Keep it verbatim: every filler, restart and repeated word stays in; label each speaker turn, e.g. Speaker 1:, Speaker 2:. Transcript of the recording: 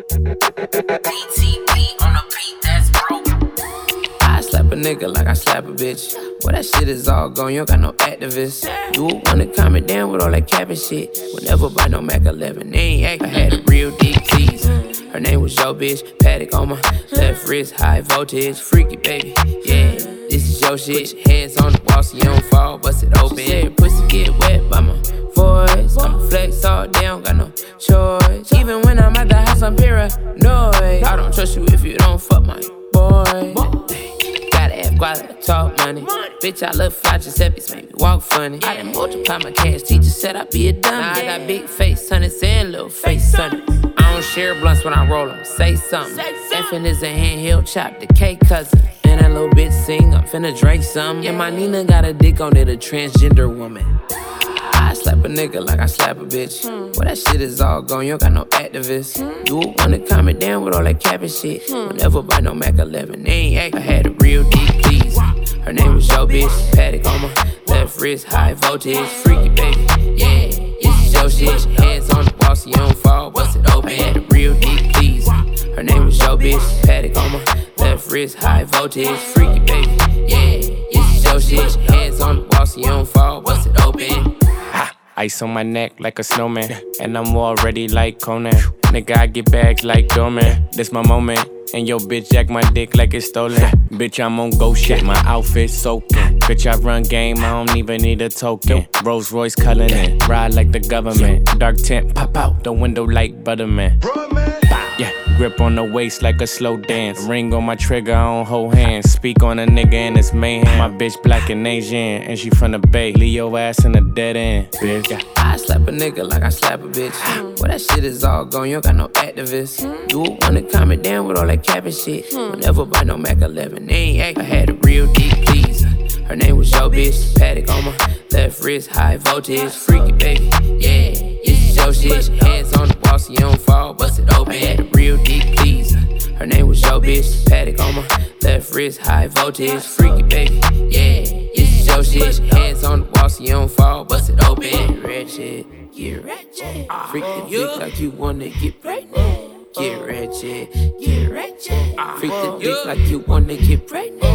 Speaker 1: D T P on the beat, that's broke. I slap a nigga like I slap a bitch. Well, that shit is all gone, you don't got no activists. You would wanna comment down with all that capping shit. Would never buy no Mac eleven, they ain't act. I had a real deep tease. Her name was yo bitch, Paddock on my left wrist, high voltage, freaky baby, yeah. This is your shit, put your hands on the wall so you don't fall, bust it open. She said pussy get wet by my voice. I'ma flex all day, don't got no choice. Even when I'm at the house, I'm paranoid. I don't trust you if you don't fuck my boy. Gotta have quality, talk money. Bitch, I look fly, Giuseppe's make me walk funny. I done multiply my cash, teacher said I'd be a dummy. Now I got big face, honey, and little face, honey. I don't share blunts when I roll them, say something. Effing is a handheld chop, the K cousin. And that little bitch sing, I'm finna drink something. And my Nina got a dick on it, a transgender woman. I slap a nigga like I slap a bitch. Mm. Well, that shit is all gone, you don't got no activists. Mm. You would wanna comment down with all that capping shit. Mm. Would never buy no Mac eleven, they ain't act. I had a real deep tease. Her name was yo bitch, Paddock on my left wrist, high voltage, freaky baby, yeah. This is your shit, hands on the wall so you don't fall, bust it open. I had a real deep tease. Her name was yo bitch, Paddock on my left wrist, high voltage, freaky baby, yeah. This is your shit, hands on the wall so you don't fall, bust it open.
Speaker 2: Ice on my neck like a snowman, and I'm already like Conan. Nigga, I get bags like Doorman. This my moment, and yo bitch jack my dick like it's stolen. Bitch, I'm on go shit, my outfit soaking. Bitch, I run game, I don't even need a token. Rolls Royce Cullinan, ride like the government. Dark tint, pop out the window like Butterman. Yeah, grip on the waist like a slow dance. Ring on my trigger, I don't hold hands. Speak on a nigga and it's mayhem. My bitch black and Asian, and she from the Bay. Leave your ass in a dead end, bitch. Yeah.
Speaker 1: I slap a nigga like I slap a bitch. Mm. Well, that shit is all gone, you don't got no activists. Mm. You would wanna comment down with all that capping shit. Mm. Would never buy no Mac eleven, they ain't act. I had a real deep tease. Her name was yo bitch, Paddock on my left wrist, high voltage, freaky baby, yeah. This is your shit, hands on the wall so you don't fall, bust it open. I had a real deep tease. Her name was yo bitch, Paddock on my left wrist, high voltage, freaky baby, yeah. This is your shit, hands on the wall so you don't fall, bust it open. Ratchet, get ratchet, freak the dick like you wanna get pregnant. Get ratchet, get ratchet, freak the dick like you wanna get pregnant.